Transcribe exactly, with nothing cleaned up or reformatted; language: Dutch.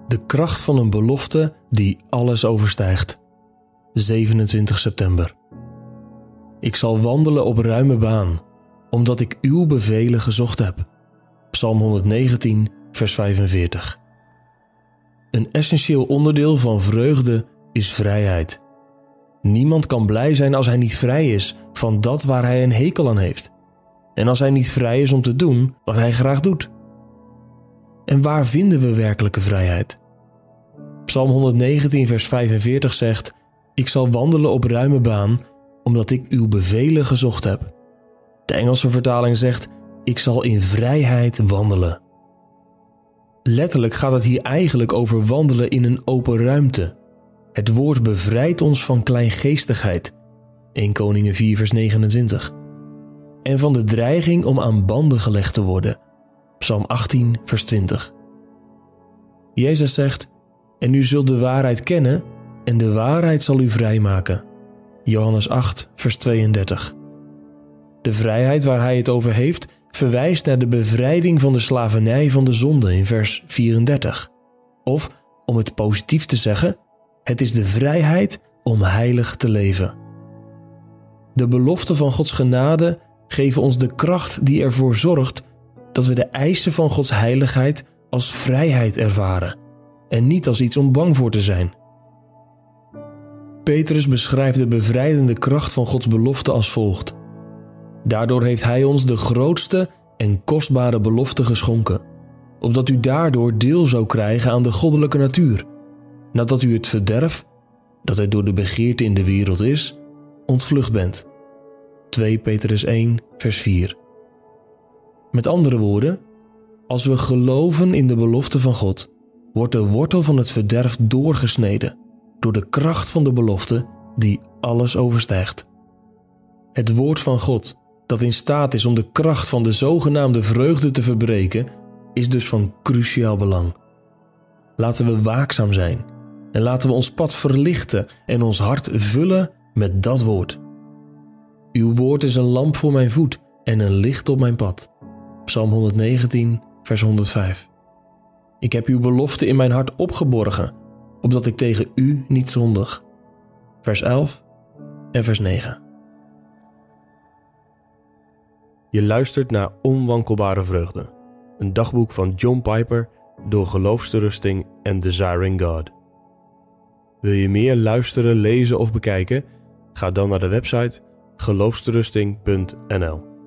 De kracht van een belofte die alles overstijgt. zevenentwintig september. Ik zal wandelen op ruime baan, omdat ik uw bevelen gezocht heb. Psalm honderdnegentien, vers vijfenveertig. Een essentieel onderdeel van vreugde is vrijheid. Niemand kan blij zijn als hij niet vrij is van dat waar hij een hekel aan heeft. En als hij niet vrij is om te doen wat hij graag doet. En waar vinden we werkelijke vrijheid? Psalm honderdnegentien, vers vijfenveertig zegt: Ik zal wandelen op ruime baan, omdat ik uw bevelen gezocht heb. De Engelse vertaling zegt: Ik zal in vrijheid wandelen. Letterlijk gaat het hier eigenlijk over wandelen in een open ruimte. Het woord bevrijdt ons van kleingeestigheid. eerste Koningen vier, vers negenentwintig. En van de dreiging om aan banden gelegd te worden. Psalm achttien, vers twintig. Jezus zegt: En u zult de waarheid kennen, en de waarheid zal u vrijmaken. Johannes acht, vers tweeëndertig. De vrijheid waar hij het over heeft, verwijst naar de bevrijding van de slavernij van de zonde in vers vierendertig. Of, om het positief te zeggen, het is de vrijheid om heilig te leven. De beloften van Gods genade geven ons de kracht die ervoor zorgt dat we de eisen van Gods heiligheid als vrijheid ervaren en niet als iets om bang voor te zijn. Petrus beschrijft de bevrijdende kracht van Gods belofte als volgt. Daardoor heeft hij ons de grootste en kostbare belofte geschonken, opdat u daardoor deel zou krijgen aan de goddelijke natuur, nadat u het verderf, dat er door de begeerte in de wereld is, ontvlucht bent. tweede Petrus één, vers vier. Met andere woorden, als we geloven in de belofte van God, wordt de wortel van het verderf doorgesneden door de kracht van de belofte die alles overstijgt. Het woord van God, dat in staat is om de kracht van de zogenaamde vreugde te verbreken, is dus van cruciaal belang. Laten we waakzaam zijn en laten we ons pad verlichten en ons hart vullen met dat woord. Uw woord is een lamp voor mijn voet en een licht op mijn pad. Psalm honderdnegentien, vers honderdvijf. Ik heb uw belofte in mijn hart opgeborgen, opdat ik tegen u niet zondig. Vers elf en vers negen. Je luistert naar Onwankelbare Vreugde, een dagboek van John Piper door Geloofsterusting en Desiring God. Wil je meer luisteren, lezen of bekijken? Ga dan naar de website geloofsterusting punt n l.